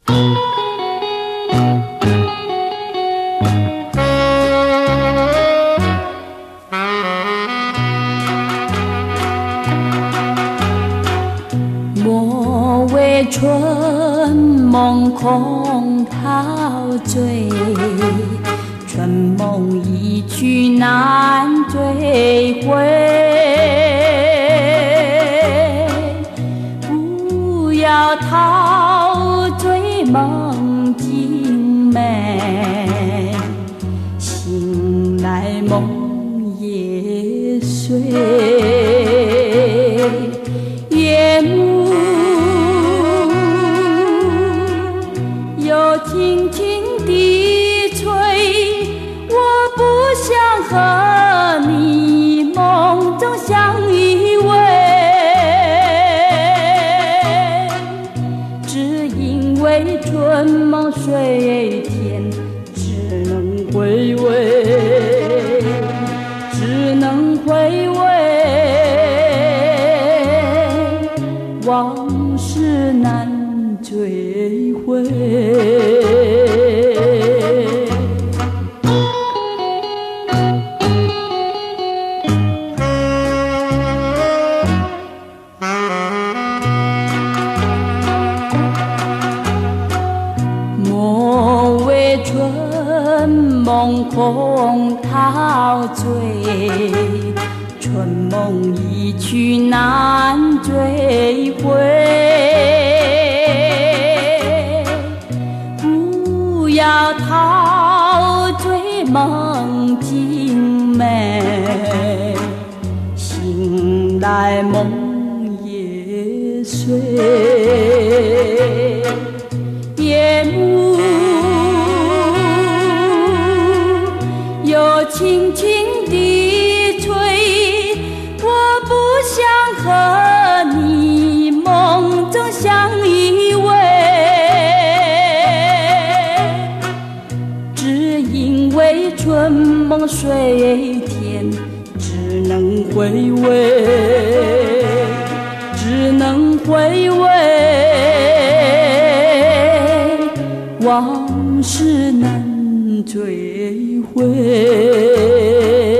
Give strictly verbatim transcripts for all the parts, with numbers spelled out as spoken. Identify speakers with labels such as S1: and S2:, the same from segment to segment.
S1: 莫为春梦空陶醉，春梦一去难追回。不要陶醉梦境美，醒来梦也碎。夜幕又轻轻地吹，我不想和你梦中相依偎，只因为春梦水天，只能回味，只能回味，往事难追回。莫为春梦空陶醉，春梦一去难追回。不要陶醉梦境美，醒来梦也碎。夜幕又轻轻地吹，我不想和你梦中相依偎，只因为春梦水天，只能回味，只能回味，往事难追回。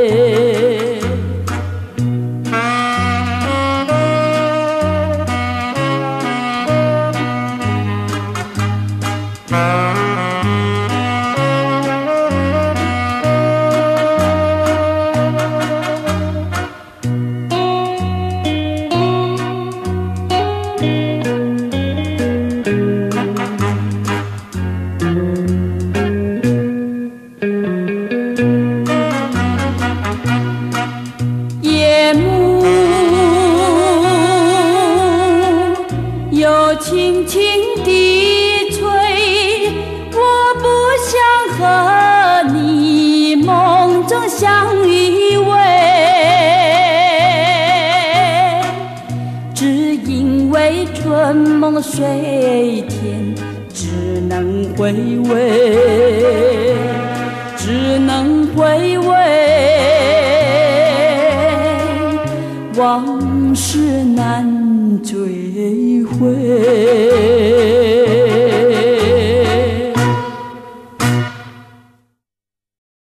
S1: 夜幕又轻轻地吹，我不想和你梦中相依偎，只因为春梦水天，只能回味，只能回味，往